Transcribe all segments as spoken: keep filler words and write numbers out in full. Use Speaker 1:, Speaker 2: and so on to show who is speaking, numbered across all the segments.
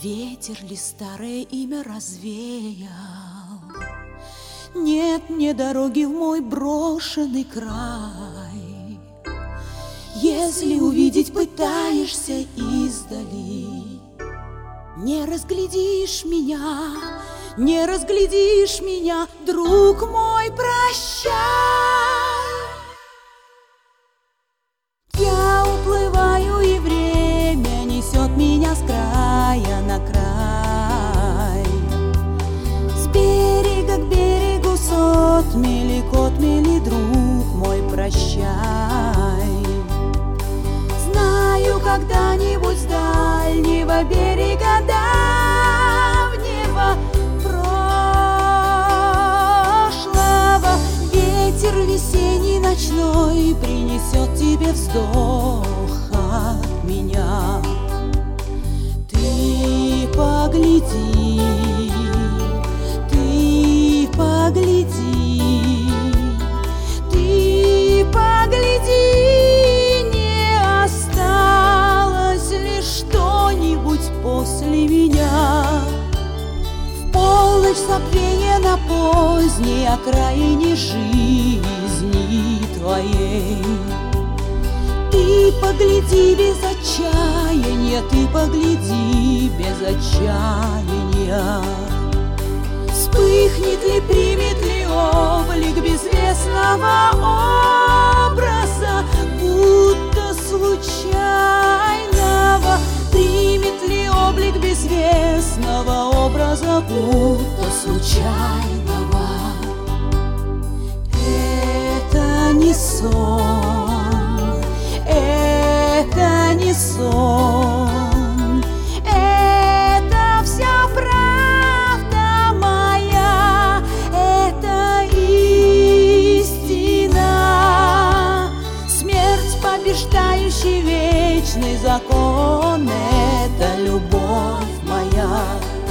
Speaker 1: Ветер ли старое имя развеял? Нет мне дороги в мой брошенный край. Если увидеть пытаешься издали, не разглядишь меня, не разглядишь меня, друг мой, прощай. Я уплываю, и время несет меня с края на край. С берега к берегу сотмели, котмели, друг мой, прощай. Знаю, когда-нибудь с дальнего берега давнего прошлого ветер весенний ночной принесет тебе вздох от меня. Ты погляди, ты погляди, ты погляди, не осталось ли что-нибудь после меня? В полночь забвения на поздней окраине жизни твоей. Ты погляди без отчаяния, ты погляди без отчаяния. Вспыхнет ли, примет ли облик безвестного образа, будто случайного? Примет ли облик безвестного образа, будто случайного? Это не сон, это не сон, это вся правда моя, это истина. Смерть, побеждающий вечный закон, это любовь моя.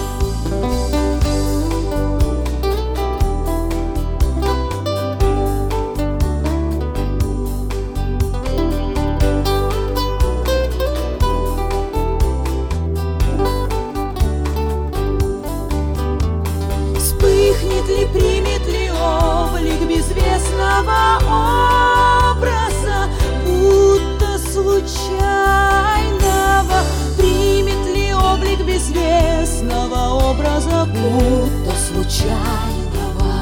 Speaker 1: Вспыхнет ли, примет ли облик безвестного образа, будто случайного? Примет ли облик безвестного образа, будто случайного?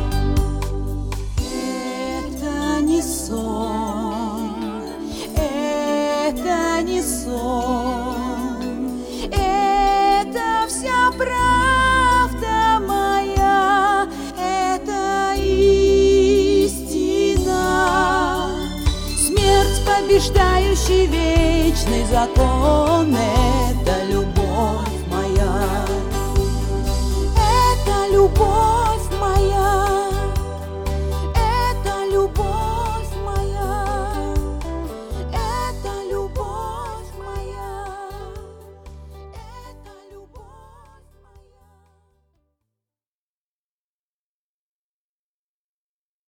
Speaker 1: Это не сон, это не сон, это вся правда моя, это истина. Смерть, побеждающий вечный закон, это любовь.